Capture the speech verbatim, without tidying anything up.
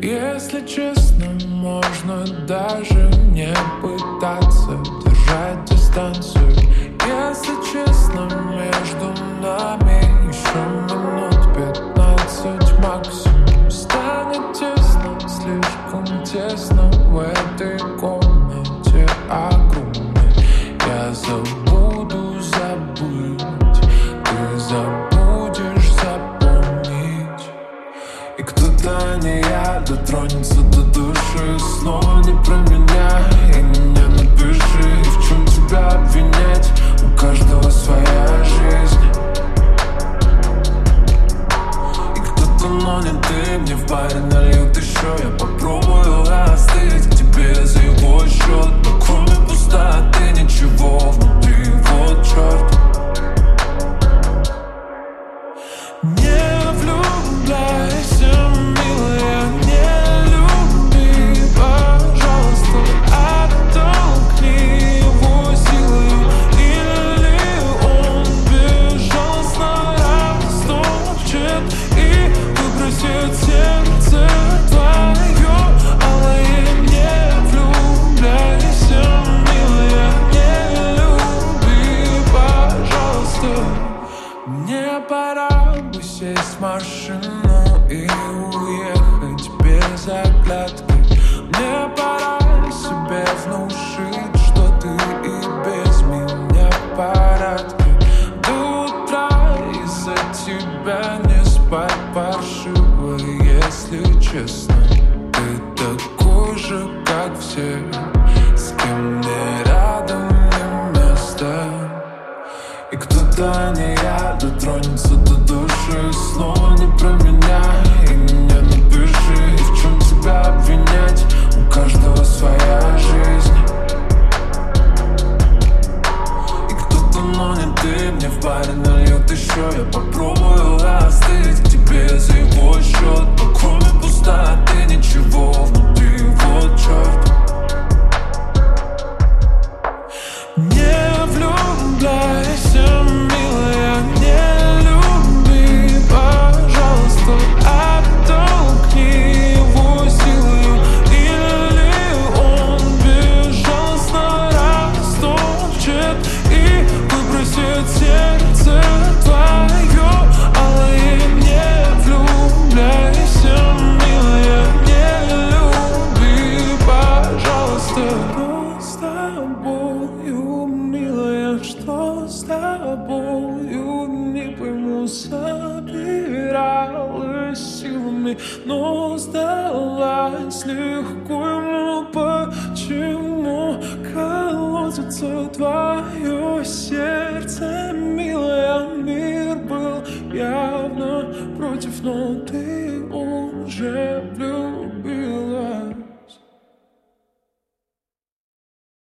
Если честно, можно даже не пытаться держать дистанцию. Если честно, между нами еще минут пятнадцать максимум. Станет тесно, слишком тесно в этой комнате огромной. Я забуду забыть, ты забудешь запомнить. И кто-то, не я, дотронется до души. Снова не про меня, и меня напиши. И в чем тебя обвинять? У каждого своя жизнь. И кто-то, но не ты, мне в баре нальют еще. Я попробую остыть к тебе за его счет. Но кроме пустоты ничего внутри, вот черт. Не влюбляйся, милая, не люби, пожалуйста, оттолкни его силой. Или он безжалостно растопчет и выбросит сердце твое. Алая, не влюбляйся, милая, не люби, пожалуйста. Мне пора бы сесть в машину и уехать без оглядки. Мне пора себе внушить, что ты и без меня в порядке. До утра из-за тебя не спать паршиво, если честно. Ты такой же, как все, с кем мне рядом не место. И кто-то, не я, дотронется до души. Снова не про меня, и меня напиши. И в чем тебя обвинять? У каждого своя жизнь. И кто-то, но не ты, мне в баре нальют еще. Я попробую остыть к тебе за его счет. Но кроме пустоты ничего внутри, вот черт. Не влюбляйся, милая, не люби, пожалуйста, оттолкни его силой. Или он безжалостно растопчет и выбросит сердце твое. Алая, не влюбляйся, милая, не люби, пожалуйста. Что с тобою, милая, что с тобою, не пойму, собиралась силами, но сдалась легко ему. Почему колотится твое сердце, милая? Мир был явно против, но ты уже влюблен.